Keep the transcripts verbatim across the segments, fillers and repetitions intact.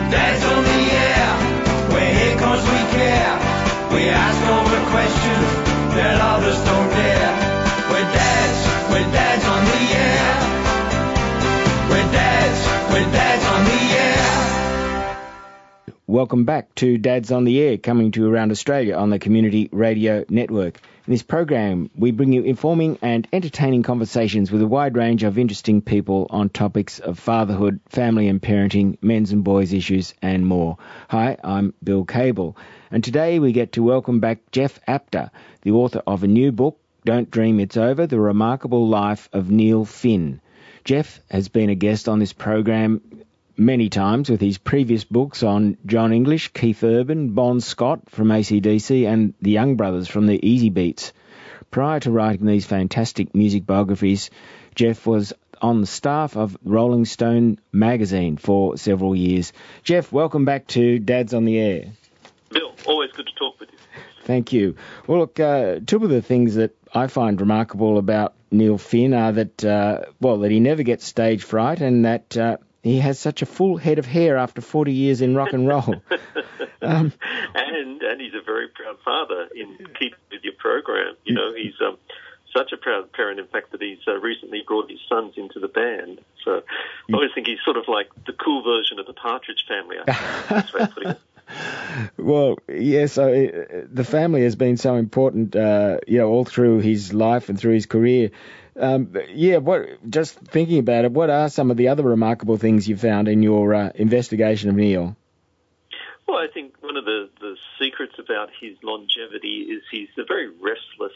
Dad's on the air, we're here 'cause we care. We ask all the questions that others don't dare. We're dads, we're dads on the air. We're dads, we're dads on the air. Welcome back to Dads on the Air, coming to you around Australia on the Community Radio Network. In this program, we bring you informing and entertaining conversations with a wide range of interesting people on topics of fatherhood, family and parenting, men's and boys issues, and more. Hi, I'm Bill Cable, and today we get to welcome back Jeff Apter, the author of a new book, Don't Dream It's Over, The Remarkable Life of Neil Finn. Jeff has been a guest on this program many times with his previous books on John English, Keith Urban, Bon Scott from A C D C and the Young Brothers from the Easy Beats. Prior to writing these fantastic music biographies, Jeff was on the staff of Rolling Stone magazine for several years. Jeff, welcome back to Dads on the Air. Bill, always good to talk with you. Thank you. Well, look, uh, two of the things that I find remarkable about Neil Finn are that, uh, well, that he never gets stage fright and that uh, he has such a full head of hair after forty years in rock and roll. um, and and he's a very proud father in keeping with your program. You know, he's um, such a proud parent, in fact, that he's uh, recently brought his sons into the band. So I always think he's sort of like the cool version of the Partridge Family. I think that's the way of putting it. Well, yes, uh, the family has been so important, uh, you know, all through his life and through his career. Um, yeah, what? Just thinking about it, what are some of the other remarkable things you found in your uh, investigation of Neil? Well, I think one of the, the secrets about his longevity is he's a very restless,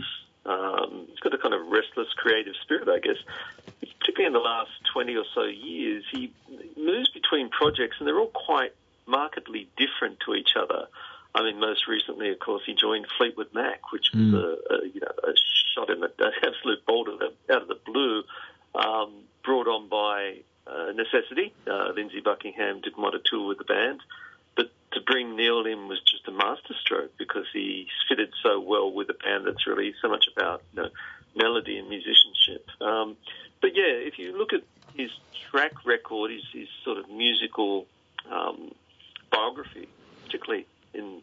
um, he's got a kind of restless creative spirit, I guess. Particularly in the last twenty or so years, he moves between projects and they're all quite markedly different to each other. I mean, most recently, of course, he joined Fleetwood Mac, which was mm. a, a you know a shot in the an absolute bolt of the, out of the blue, um, brought on by uh, necessity. Uh, Lindsey Buckingham didn't want to tour with the band, but to bring Neil in was just a masterstroke because he fitted so well with a band that's really so much about you know, melody and musicianship. Um, but yeah, if you look at his track record, his, his sort of musical um, biography, particularly in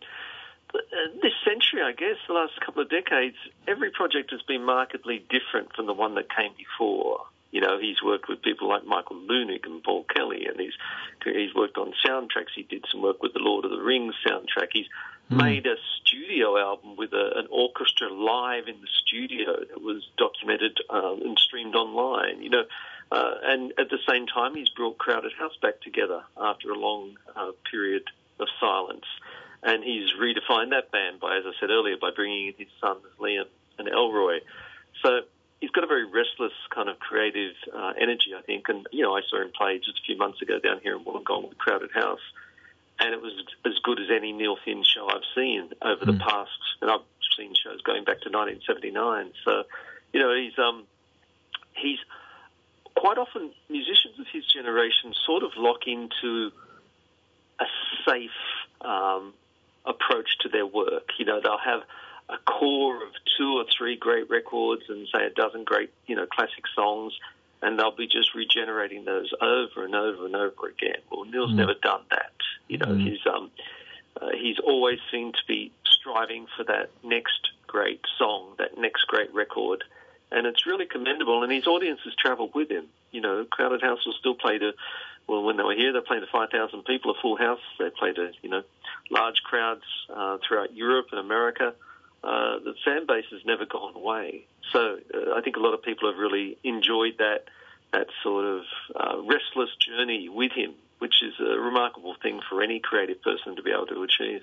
this century, I guess, the last couple of decades, every project has been markedly different from the one that came before. You know, he's worked with people like Michael Lunick and Paul Kelly, and he's he's worked on soundtracks. He did some work with the Lord of the Rings soundtrack. He's mm. made a studio album with a, an orchestra live in the studio that was documented um, and streamed online, you know. Uh, and at the same time, he's brought Crowded House back together after a long uh, period of silence. And he's redefined that band by, as I said earlier, by bringing in his sons Liam and Elroy. So he's got a very restless kind of creative uh, energy, I think. And, you know, I saw him play just a few months ago down here in Wollongong with Crowded House. And it was as good as any Neil Finn show I've seen over mm. the past. And I've seen shows going back to nineteen seventy-nine. So, you know, he's um, he's quite often musicians of his generation sort of lock into a safe um approach to their work. You know, they'll have a core of two or three great records and say a dozen great, you know, classic songs, and they'll be just regenerating those over and over and over again. Well, Neil's mm. never done that. You know, mm. he's um, uh, he's always seemed to be striving for that next great song, that next great record, and it's really commendable. And his audiences travel with him. You know, Crowded House will still play to, well, when they were here, they played to five thousand people, a full house. They played to, you know, large crowds uh, throughout Europe and America. Uh, the fan base has never gone away. So uh, I think a lot of people have really enjoyed that that sort of uh, restless journey with him, which is a remarkable thing for any creative person to be able to achieve.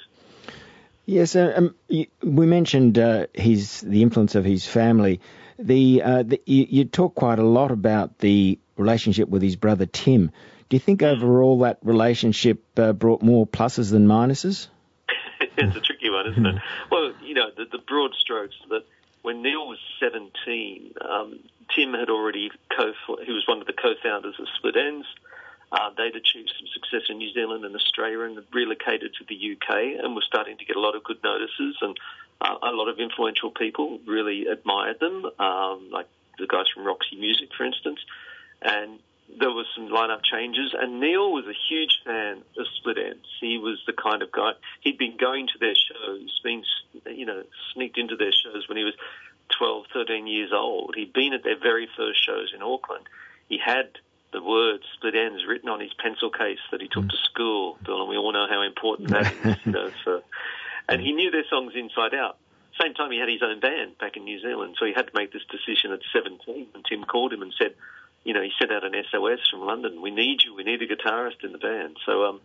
Yes, uh, um, you, we mentioned uh, his the influence of his family. The, uh, the you, you talk quite a lot about the relationship with his brother Tim. Do you think overall that relationship uh, brought more pluses than minuses? It's a tricky one, isn't it? Well, you know, the, the broad strokes that when Neil was seventeen, um, Tim had already co he was one of the co-founders of Split Enz. Uh, they'd achieved some success in New Zealand and Australia and relocated to the U K and were starting to get a lot of good notices, and uh, a lot of influential people really admired them, um, like the guys from Roxy Music, for instance. And there was some lineup changes, and Neil was a huge fan of Split Enz. He was the kind of guy, he'd been going to their shows, been, you know, sneaked into their shows when he was twelve, thirteen years old. He'd been at their very first shows in Auckland. He had the words Split Enz written on his pencil case that he took to school, Bill, and we all know how important that is, you know, so, and he knew their songs inside out. Same time, he had his own band back in New Zealand, so he had to make this decision at seventeen, and Tim called him and said, you know, he sent out an S O S from London. We need you. We need a guitarist in the band. So um,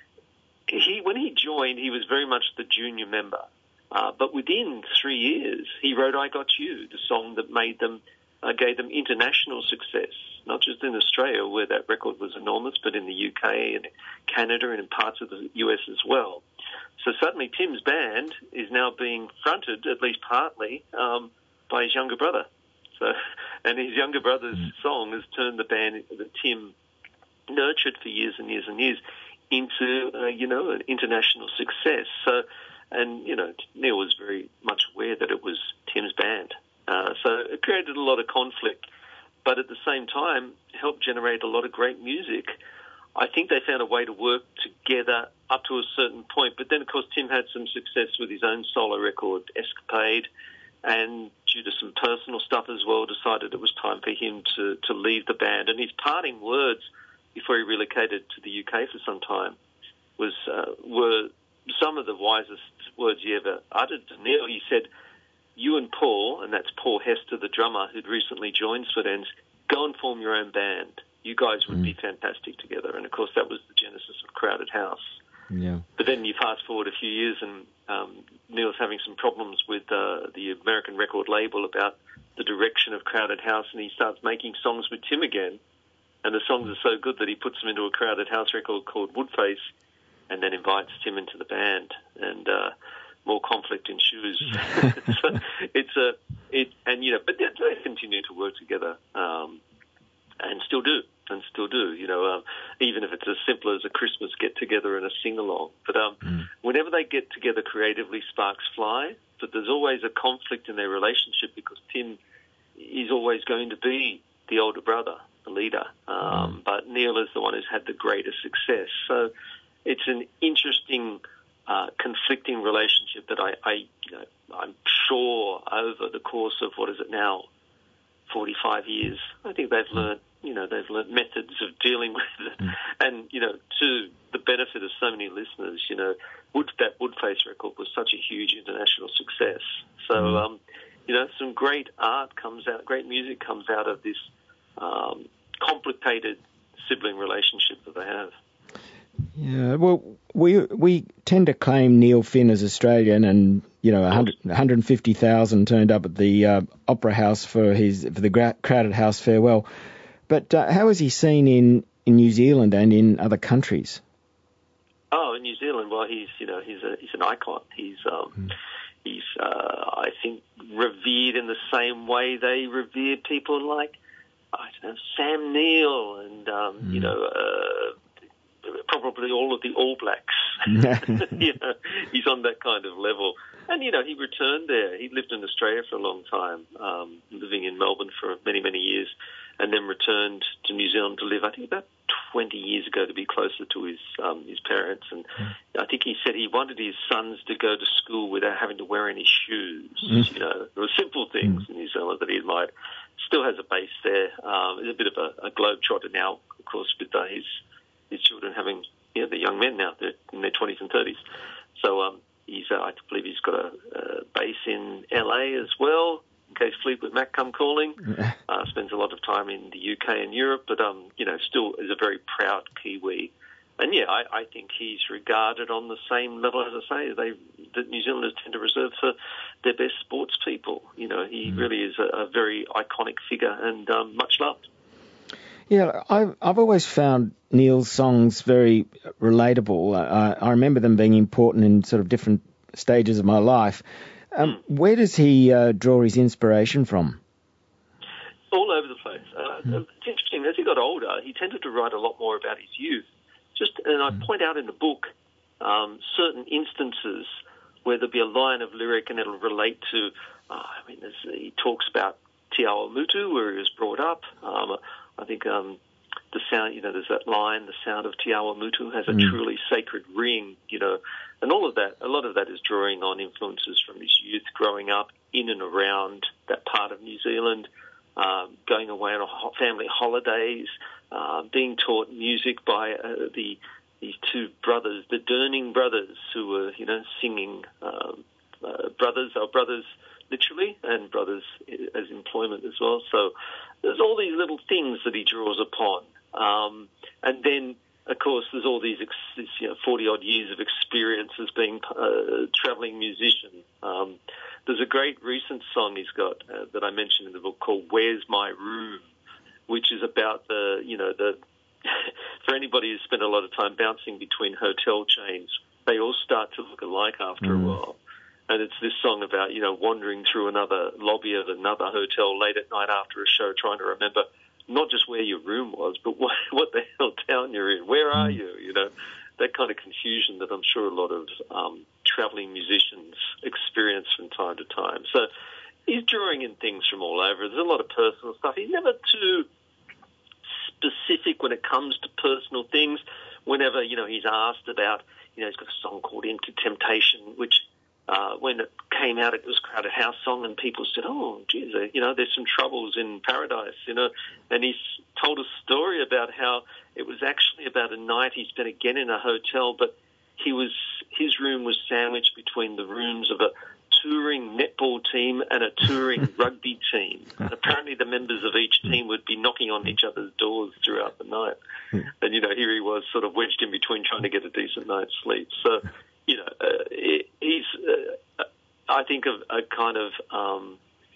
he, when he joined, he was very much the junior member. Uh, but within three years, he wrote "I Got You," the song that made them, uh, gave them international success. Not just in Australia, where that record was enormous, but in the U K and Canada and in parts of the U S as well. So suddenly, Tim's band is now being fronted, at least partly, um, by his younger brother. So, and his younger brother's song has turned the band that Tim nurtured for years and years and years into, uh, you know, an international success. So, and, you know, Neil was very much aware that it was Tim's band. Uh, so it created a lot of conflict, but at the same time helped generate a lot of great music. I think they found a way to work together up to a certain point, but then, of course, Tim had some success with his own solo record, Escapade, and due to some personal stuff as well, decided it was time for him to, to leave the band. And his parting words before he relocated to the U K for some time was uh, were some of the wisest words he ever uttered to Neil. He said, "You and Paul," and that's Paul Hester, the drummer who'd recently joined Split Enz, "go and form your own band. You guys would mm. be fantastic together." And, of course, that was the genesis of Crowded House. Yeah. But then you fast forward a few years and um, Neil's having some problems with uh, the American record label about the direction of Crowded House, and he starts making songs with Tim again. And the songs are so good that he puts them into a Crowded House record called Woodface and then invites Tim into the band. And uh, more conflict ensues. so it's a, it, and, you know, but they, they continue to work together um, and still do. And still do, you know, um, even if it's as simple as a Christmas get-together and a sing-along. But um, mm. whenever they get together creatively, sparks fly, but there's always a conflict in their relationship because Tim is always going to be the older brother, the leader. Um, mm. But Neil is the one who's had the greatest success. So it's an interesting, uh, conflicting relationship that I, I you know, I'm sure over the course of, what is it now, forty-five years, I think they've learned You know, they've learned methods of dealing with it. Mm. And, you know, to the benefit of so many listeners, you know, Wood, that Woodface record was such a huge international success. So, mm. um, you know, some great art comes out, great music comes out of this um, complicated sibling relationship that they have. Yeah, well, we we tend to claim Neil Finn as Australian, and you know, one hundred, one hundred fifty thousand turned up at the uh, Opera House for his for the gra- Crowded House farewell. But uh, how is he seen in, in New Zealand and in other countries? Oh, in New Zealand, well, he's you know he's a he's an icon. He's um, mm. he's uh, I think revered in the same way they revere people like I don't know Sam Neill and um, mm. you know. Uh, probably all of the All Blacks. you know, he's on that kind of level. And, you know, he returned there. He lived in Australia for a long time, um, living in Melbourne for many, many years, and then returned to New Zealand to live, I think, about twenty years ago to be closer to his um, his parents. And mm. I think he said he wanted his sons to go to school without having to wear any shoes. Mm. You know, there were simple things mm. in New Zealand that he admired. Still has a base there. Um, he's a bit of a, a globetrotter now, of course, with uh, his... his children having, you know, they're young men now, they're in their twenties and thirties. So um, he's, uh, I believe he's got a, a base in L A as well, in case Fleetwood Mac come calling. Uh, spends a lot of time in the U K and Europe, but, um, you know, still is a very proud Kiwi. And, yeah, I, I think he's regarded on the same level, as I say, they that New Zealanders tend to reserve for their best sports people. You know, he mm. really is a, a very iconic figure and um, much loved. Yeah, I've, I've always found Neil's songs very relatable. Uh, I remember them being important in sort of different stages of my life. Um, mm. Where does he uh, draw his inspiration from? All over the place. Uh, mm. It's interesting. As he got older, he tended to write a lot more about his youth. Just, and I mm. point out in the book um, certain instances where there'll be a line of lyric and it'll relate to, uh, I mean, he talks about Te Awamutu, where he was brought up. Um, I think um, the sound, you know, there's that line, the sound of Te Awa Mutu has a Mm. truly sacred ring, you know, and all of that, a lot of that is drawing on influences from his youth growing up in and around that part of New Zealand, um, going away on ho- family holidays, uh, being taught music by uh, the these two brothers, the Durning brothers, who were, you know, singing um, uh, brothers, our brothers literally, and brothers as employment as well. So there's all these little things that he draws upon. Um, and then, of course, there's all these, ex- this, you know, forty-odd years of experience as being a travelling musician. Um, there's a great recent song he's got uh, that I mentioned in the book called Where's My Room, which is about the, you know, the, for anybody who's spent a lot of time bouncing between hotel chains, they all start to look alike after mm. a while. And it's this song about, you know, wandering through another lobby of another hotel late at night after a show, trying to remember not just where your room was, but what, what the hell town you're in. Where are you? You know, that kind of confusion that I'm sure a lot of um, travelling musicians experience from time to time. So he's drawing in things from all over. There's a lot of personal stuff. He's never too specific when it comes to personal things. Whenever, you know, he's asked about, you know, he's got a song called Empty Temptation, which uh, when it came out, it was a Crowded House song, and people said, oh, geez, you know, there's some troubles in paradise, you know. And he's told a story about how it was actually about a night he spent again in a hotel, but he was his room was sandwiched between the rooms of a touring netball team and a touring rugby team. And apparently the members of each team would be knocking on each other's doors throughout the night. And, you know, here he was sort of wedged in between trying to get a decent night's sleep. So, you know, uh, he's, uh, I think, of a kind of, um,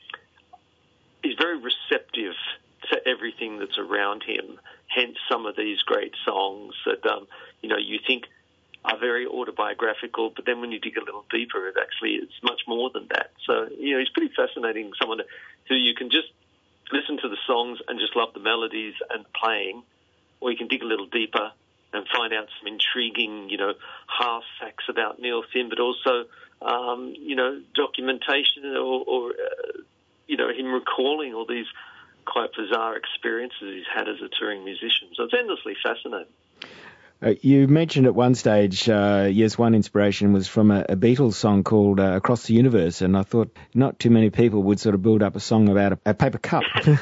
he's very receptive to everything that's around him, hence some of these great songs that, um, you know, you think are very autobiographical, but then when you dig a little deeper, it actually is much more than that. So, you know, he's pretty fascinating, someone who you can just listen to the songs and just love the melodies and playing, or you can dig a little deeper and find out some intriguing, you know, half facts about Neil Finn, but also, um, you know, documentation or, or uh, you know, him recalling all these quite bizarre experiences he's had as a touring musician. So it's endlessly fascinating. Uh, you mentioned at one stage, uh, yes, one inspiration was from a, a Beatles song called uh, Across the Universe, and I thought not too many people would sort of build up a song about a, a paper cup.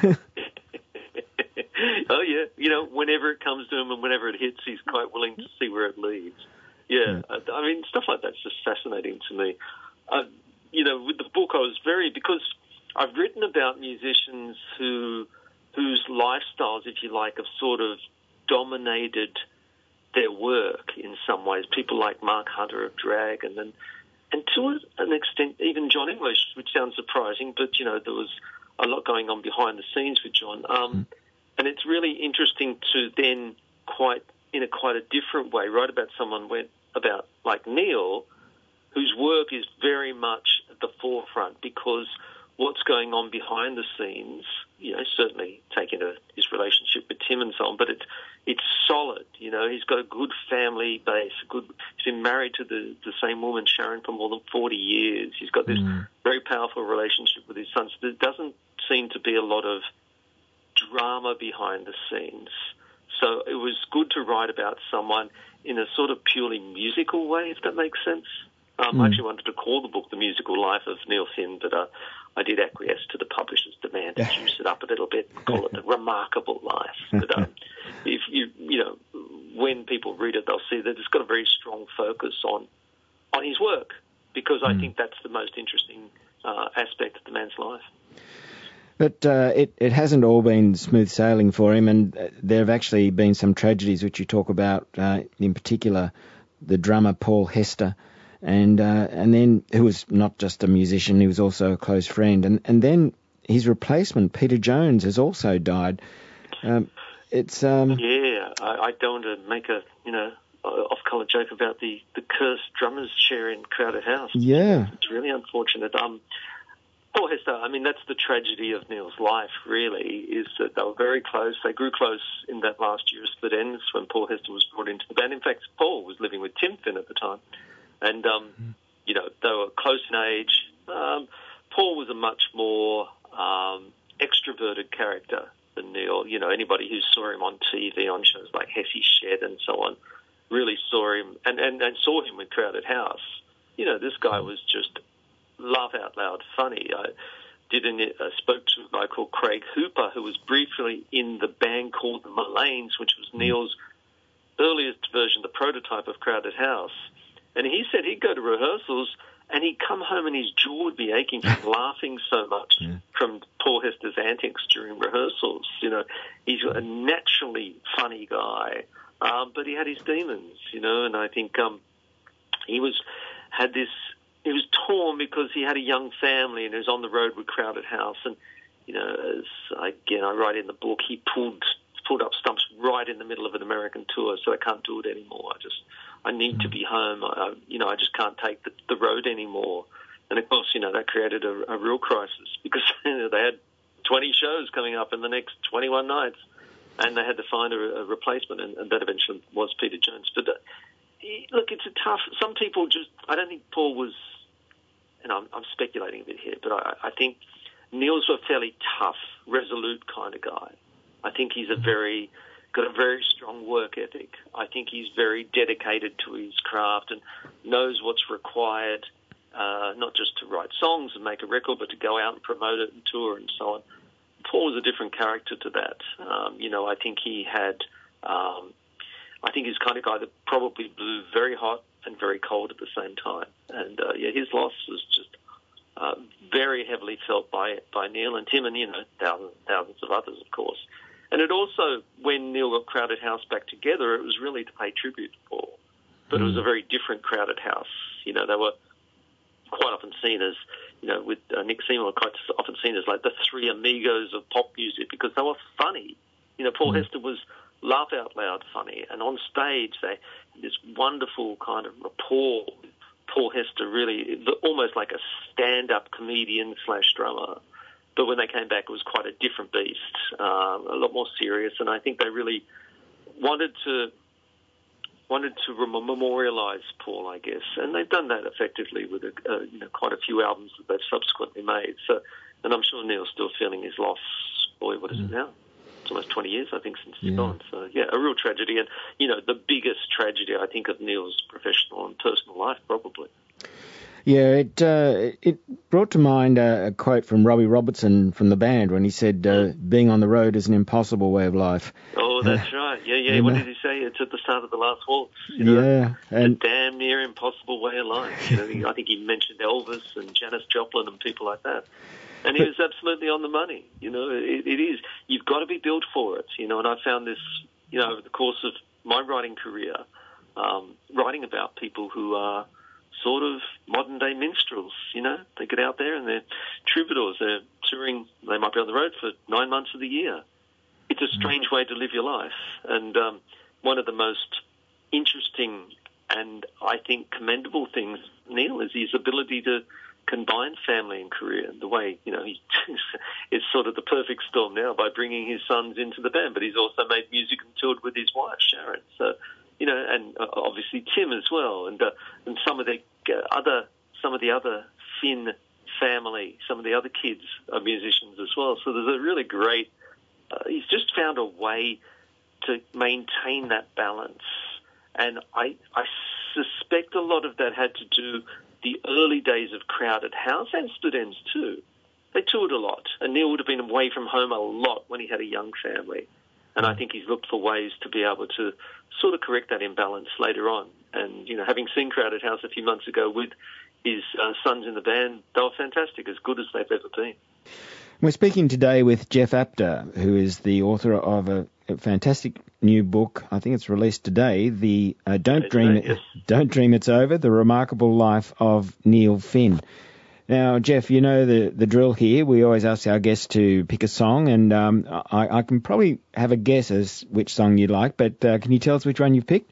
Oh, yeah. You know, whenever it comes to him and whenever it hits, he's quite willing to see where it leads. Yeah, yeah. I, I mean, stuff like that's just fascinating to me. Uh, you know, with the book, I was very, because I've written about musicians who whose lifestyles, if you like, have sort of dominated their work in some ways. People like Mark Hunter of Dragon, and and to an extent, even John English, which sounds surprising, but, you know, there was a lot going on behind the scenes with John. Um, and it's really interesting to then, quite in a quite a different way, write about someone went about like Neil, whose work is very much at the forefront, because what's going on behind the scenes, you know, certainly taking a, his relationship with Tim and so on, but it's it's solid. You know, he's got a good family base. Good, he's been married to the, the same woman, Sharon, for more than forty years. He's got this mm. very powerful relationship with his sons. There doesn't seem to be a lot of drama behind the scenes. So it was good to write about someone in a sort of purely musical way, if that makes sense. Um, mm. I actually wanted to call the book The Musical Life of Neil Finn, but uh, I did acquiesce to the publisher's demand to juice it up a little bit and call it The Remarkable Life. But um, if you, you know, when people read it, they'll see that it's got a very strong focus on on his work, because mm. I think that's the most interesting uh, aspect of the man's life. But uh, it, it hasn't all been smooth sailing for him, and uh, there have actually been some tragedies which you talk about, uh, in particular the drummer Paul Hester, and uh, and then who was not just a musician, he was also a close friend, and, and then his replacement, Peter Jones, has also died. Um, it's um, Yeah, I, I don't want to make a, you know, off-colour joke about the, the cursed drummer's chair in Crowded House. Yeah. It's really unfortunate. Um, Paul Hester, I mean, that's the tragedy of Neil's life, really, is that they were very close. They grew close in that last year of Split Ends when Paul Hester was brought into the band. In fact, Paul was living with Tim Finn at the time. And, um, mm. you know, they were close in age. Um, Paul was a much more um, extroverted character than Neil. You know, anybody who saw him on T V on shows like Hesse Shed and so on really saw him and, and, and saw him with Crowded House. You know, this guy was just laugh out loud funny. I did an, uh, spoke to a guy called Craig Hooper, who was briefly in the band called the Mullanes, which was Neil's earliest version, the prototype of Crowded House. And he said he'd go to rehearsals and he'd come home and his jaw would be aching from laughing so much yeah. from Paul Hester's antics during rehearsals. You know, he's a naturally funny guy, um, but he had his demons, you know, and I think um, he was had this, he was torn because he had a young family and he was on the road with Crowded House. And, you know, as again, I write in the book, he pulled pulled up stumps right in the middle of an American tour, so I can't do it anymore. I just, I need to be home. I, you know, I just can't take the, the road anymore. And of course, you know, that created a, a real crisis because you know, they had twenty shows coming up in the next twenty-one nights, and they had to find a, a replacement, and, and that eventually was Peter Jones. But uh, he, look, it's a tough. Some people just, I don't think Paul was, and I'm, I'm speculating a bit here, but I, I think Neil's a fairly tough, resolute kind of guy. I think he's a very got a very strong work ethic. I think he's very dedicated to his craft and knows what's required, uh, not just to write songs and make a record, but to go out and promote it and tour and so on. Paul was a different character to that. Um, you know, I think he had, um, I think he's the kind of guy that probably blew very hot and very cold at the same time. And, uh, yeah, his loss was just uh, very heavily felt by by Neil and Tim and, you know, thousands, thousands of others, of course. And it also, when Neil got Crowded House back together, it was really to pay tribute to Paul. But mm. it was a very different Crowded House. You know, they were quite often seen as, you know, with uh, Nick Seymour, quite often seen as like the three amigos of pop music because they were funny. You know, Paul mm. Hester was laugh out loud funny. And on stage, they had this wonderful kind of rapport. Paul Hester really, almost like a stand-up comedian slash drummer. But when they came back, it was quite a different beast, um, a lot more serious. And I think they really wanted to wanted to memorialise Paul, I guess. And they've done that effectively with a, uh, you know, quite a few albums that they've subsequently made. So, and I'm sure Neil's still feeling his loss. Boy, what is mm. it now? It's almost twenty years, I think, since he's yeah. gone. So, yeah, a real tragedy. And, you know, the biggest tragedy, I think, of Neil's professional and personal life, probably. Yeah, it uh, it brought to mind a, a quote from Robbie Robertson from the band when he said, uh, being on the road is an impossible way of life. Oh, that's uh, right. Yeah, yeah. What did he say? It's at the start of the last waltz. You know? Yeah. And it's a damn near impossible way of life. You know, I think he mentioned Elvis and Janis Joplin and people like that. And he was absolutely on the money. You know, it, it is. You've got to be built for it. You know, and I found this, you know, over the course of my writing career, um, writing about people who are sort of modern-day minstrels, you know. They get out there and they're troubadours. They're touring. They might be on the road for nine months of the year. It's a strange way to live your life. And um, one of the most interesting and, I think, commendable things, Neil, is his ability to combine family and career. The way, you know, he it's sort of the perfect storm now by bringing his sons into the band, but he's also made music and toured with his wife, Sharon. So, you know, and uh, obviously Tim as well, and uh, and some of the uh, other some of the other Finn family, some of the other kids are musicians as well. So there's a really great. Uh, he's just found a way to maintain that balance, and I I suspect a lot of that had to do the early days of Crowded House and Split Enz too. They toured a lot, and Neil would have been away from home a lot when he had a young family. And I think he's looked for ways to be able to sort of correct that imbalance later on. And, you know, having seen Crowded House a few months ago with his uh, sons in the band, they were fantastic, as good as they've ever been. We're speaking today with Jeff Apter, who is the author of a, a fantastic new book. I think it's released today, the uh, Don't Dream It, yes. Don't Dream It's Over, The Remarkable Life of Neil Finn. Now, Jeff, you know the, the drill here. We always ask our guests to pick a song, and um, I, I can probably have a guess as which song you'd like, but uh, can you tell us which one you've picked?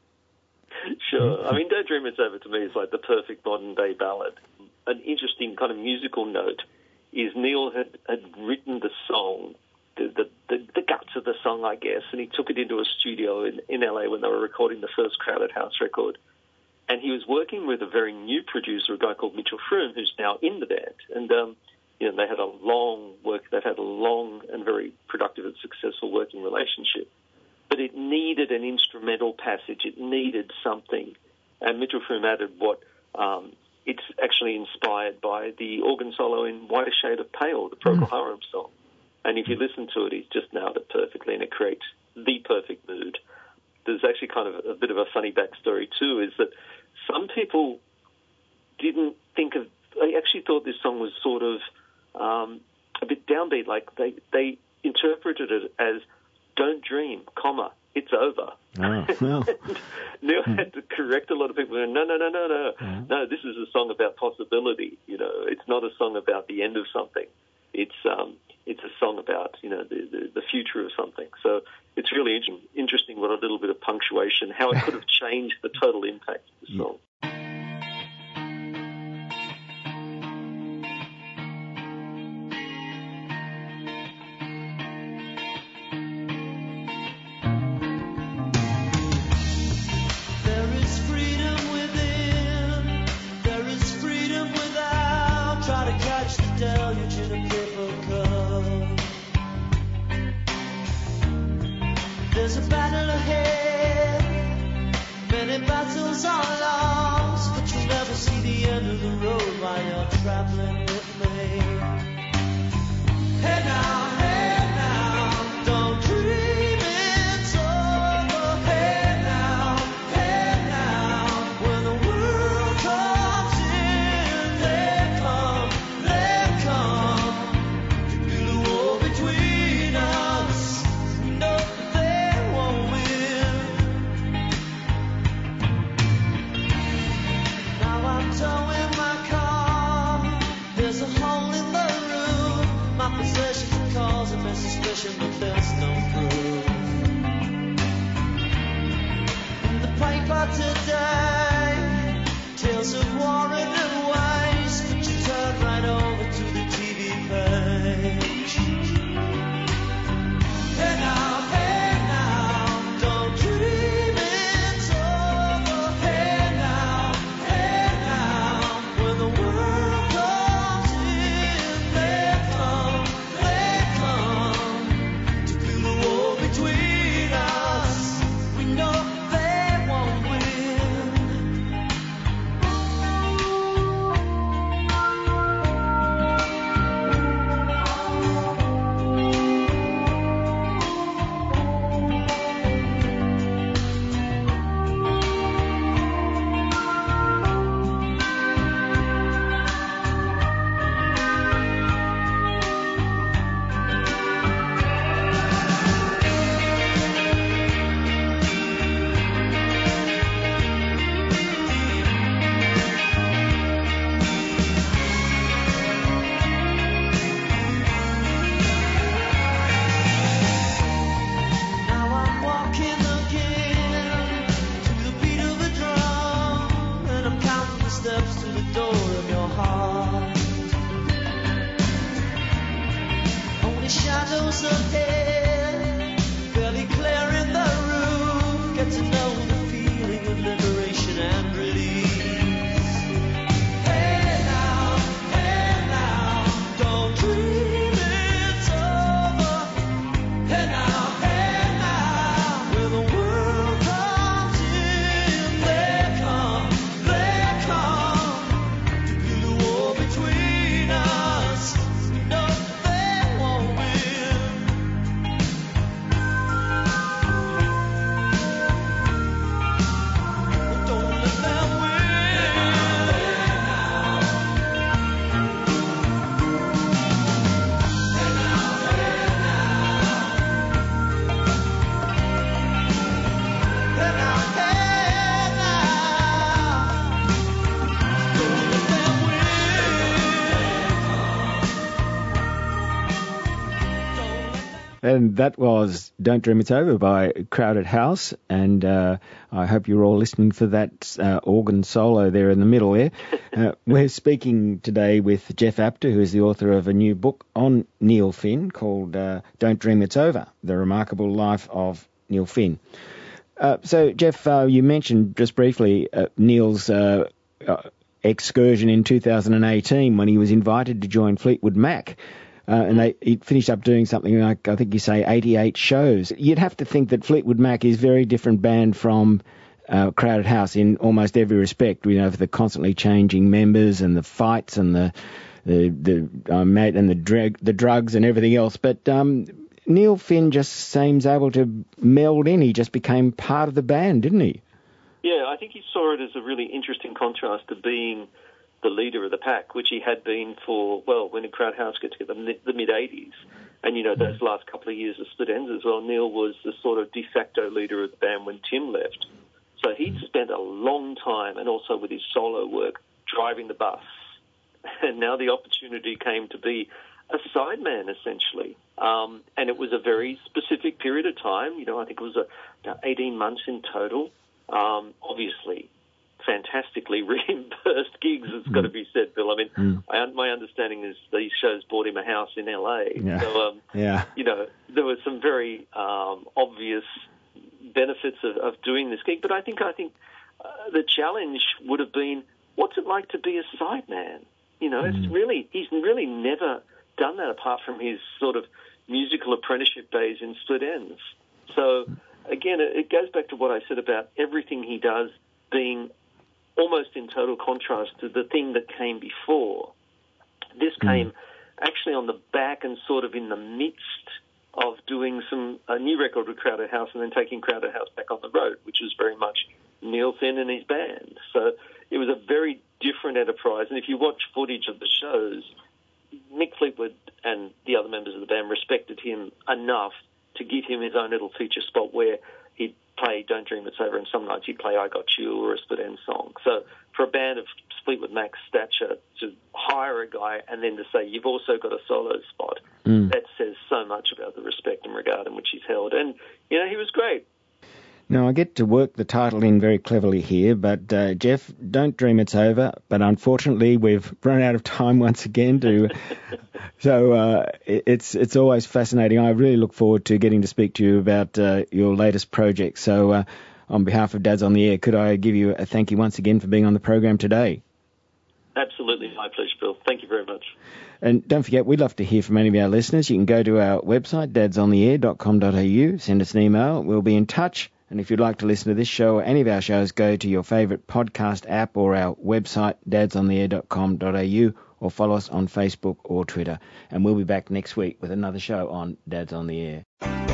Sure. I mean, Don't Dream It's Over to me is like the perfect modern-day ballad. An interesting kind of musical note is Neil had, had written the song, the, the, the, the guts of the song, I guess, and he took it into a studio in, in L A when they were recording the first Crowded House record. And he was working with a very new producer, a guy called Mitchell Froom, who's now in the band. And um, you know, they had a long work, they've had a long and very productive and successful working relationship. But it needed an instrumental passage. It needed something. And Mitchell Froom added what um, it's actually inspired by the organ solo in Whiter Shade of Pale, the Procol Harum song. And if you listen to it, he's just nailed it perfectly, and it creates the perfect mood. There's actually kind of a bit of a funny backstory too, is that some people didn't think of, they actually thought this song was sort of um, a bit downbeat, like they, they interpreted it as don't dream, comma, it's over. Oh, well. Neil had to correct a lot of people. No, no, no, no, no. Yeah. No, this is a song about possibility. You know, it's not a song about the end of something. It's um, it's a song about, you know, the, the, the future of something. So it's really interesting, interesting what a little bit of punctuation, how it could have changed the total impact of the song. There's a battle ahead, many battles are lost, but you'll never see the end of the road while you're traveling with me. Hey now, hey now, don't dream it's over. Hey now, hey now, when the world comes in, they come, they come to build a wall between us. No. Towing my car, there's a hole in the roof. My possessions cause me suspicion, but there's no proof. In the paper today, tales of war and waste, but you turn right over to the T V page. Hey now, hey now, don't dream it's over. Hey now, hey now, when the world comes in, they come, they come to build a wall between us. We know they won't win. Now I'm walking again to the beat of a drum, and I'm counting the steps to the door of your heart. Only shadows ahead, barely clear in the room. Get to know the feeling of liberation and release. Hey now, hey now, don't dream it's over. Hey now, hey now, when the world comes in, they come, they come to build a wall between us. We know they won't win. But don't let them win. Hey now, hey now, don't let them win. Don't let them. And that was Don't Dream It's Over by Crowded House. And uh, I hope you're all listening for that uh, organ solo there in the middle there. Uh, we're speaking today with Jeff Apter, who is the author of a new book on Neil Finn called uh, Don't Dream It's Over, The Remarkable Life of Neil Finn. Uh, so, Jeff, uh, you mentioned just briefly uh, Neil's uh, uh, excursion in two thousand eighteen when he was invited to join Fleetwood Mac. Uh, and they, he finished up doing something like, I think you say, eighty-eight shows. You'd have to think that Fleetwood Mac is a very different band from uh, Crowded House in almost every respect. You know, for the constantly changing members and the fights and the the the uh, mate and the drug the drugs and everything else. But um, Neil Finn just seems able to meld in. He just became part of the band, didn't he? Yeah, I think he saw it as a really interesting contrast to being the leader of the pack, which he had been for, well, when did Crowded House get together? The mid-eighties. And, you know, those last couple of years of Split Enz as well, Neil was the sort of de facto leader of the band when Tim left. So he'd spent a long time, and also with his solo work, driving the bus. And now the opportunity came to be a sideman, essentially. Um, and it was a very specific period of time. You know, I think it was a, about eighteen months in total. Um, obviously, fantastically reimbursed gigs, it's mm. got to be said, Bill. I mean, mm. I, my understanding is these shows bought him a house in L A. Yeah. So, um, yeah. you know, there were some very um, obvious benefits of, of doing this gig. But I think I think uh, the challenge would have been, what's it like to be a sideman? You know, mm. it's really he's really never done that apart from his sort of musical apprenticeship days in Split Enz. So, again, it, it goes back to what I said about everything he does being almost in total contrast to the thing that came before. This mm. came actually on the back and sort of in the midst of doing some a new record with Crowded House and then taking Crowded House back on the road, which was very much Neil Finn and his band. So it was a very different enterprise. And if you watch footage of the shows, Mick Fleetwood and the other members of the band respected him enough to give him his own little feature spot where he'd play Don't Dream It's Over, and some nights he'd play I Got You or a Split Enz song. So for a band of Fleetwood Mac's stature to hire a guy and then to say, you've also got a solo spot, mm. that says so much about the respect and regard in which he's held. And, you know, he was great. Now, I get to work the title in very cleverly here, but, uh, Jeff, Don't Dream It's Over. But unfortunately, we've run out of time once again. to. So uh, it's it's always fascinating. I really look forward to getting to speak to you about uh, your latest project. So uh, on behalf of Dads on the Air, could I give you a thank you once again for being on the program today? Absolutely. My pleasure, Bill. Thank you very much. And don't forget, we'd love to hear from any of our listeners. You can go to our website, dads on the air dot com dot a u, send us an email. We'll be in touch. And if you'd like to listen to this show or any of our shows, go to your favourite podcast app or our website, dads on the air dot com dot a u, or follow us on Facebook or Twitter. And we'll be back next week with another show on Dads on the Air.